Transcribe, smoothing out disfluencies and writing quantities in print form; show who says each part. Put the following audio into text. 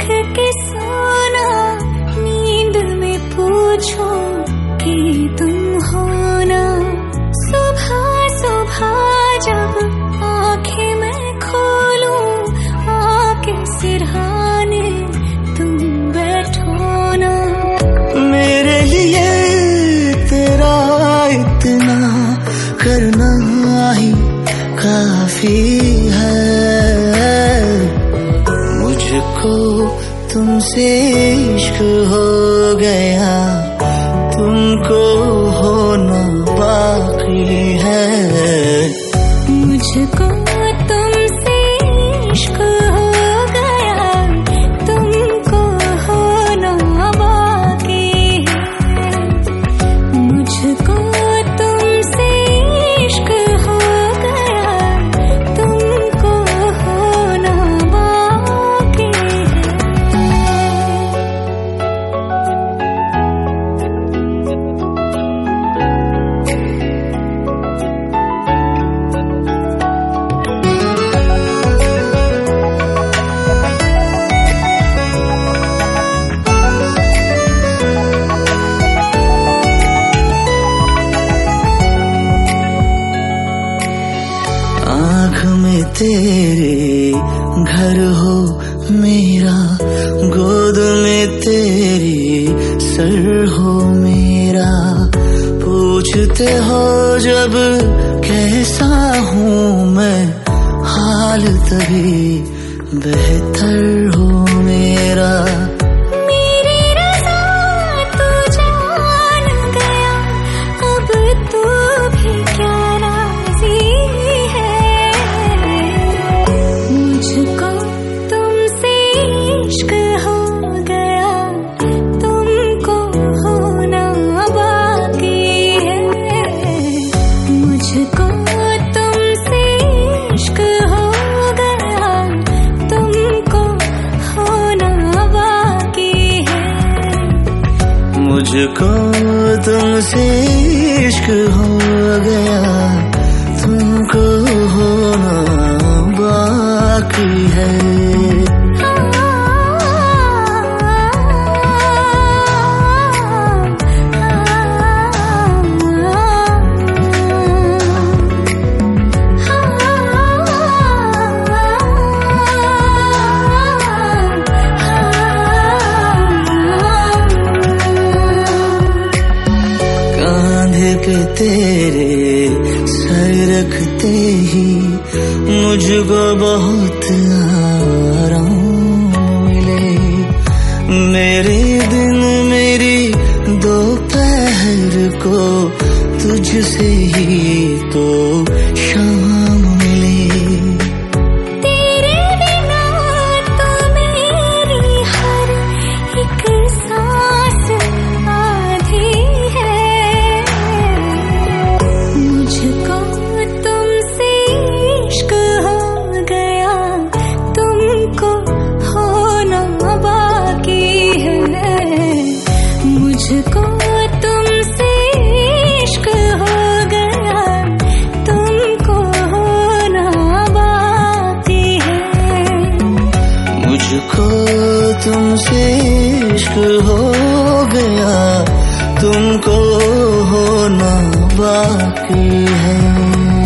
Speaker 1: के सोना, नींद में पूछो कि तुम हो ना। सुबह सुबह जब आंखें मैं खोलूं, आके सिरहाने तुम बैठो ना।
Speaker 2: मेरे लिए तेरा इतना करना ही काफी है। मुझको तुमसे इश्क हो गया, तुमको होना बाकी है।
Speaker 1: मुझको तुमसे इश्क हो गया, तुमको होना बाकी है। मुझको तुमसे इश्क हो गया, तुमको होना बाकी है।
Speaker 2: आँख में तेरे घर हो मेरा, गोद में तेरी सर हो मेरा। पूछते हो जब कैसा हूँ मैं, हाल तभी बेहतर हो मेरा।
Speaker 1: मेरी रज़ा तू जान गया, अब तू भी क्या राज़ी है। मुझको तुमसे इश्क हो गया, तुमको होना बाकी है। मुझको तुमसे इश्क हो गया, तुमको होना बाकी है।
Speaker 2: मुझको तुमसे इश्क हो गया, तुमको होना बाकी है। कांधे पे तेरे सर रखते ही मुझको बहुत आराम मिले। मेरे दिन मेरी दोपहर को तुझसे ही तो शाम मिले।
Speaker 1: तेरे बिना तो मेरी हर एक सांस आधी है। मुझको तुमसे इश्क हो गया, तुमको होना बाकी है। मुझको तुमसे इश्क हो गया, तुमको होना बाकी है।
Speaker 2: मुझको तुमसे इश्क हो गया, तुमको होना बाकी है।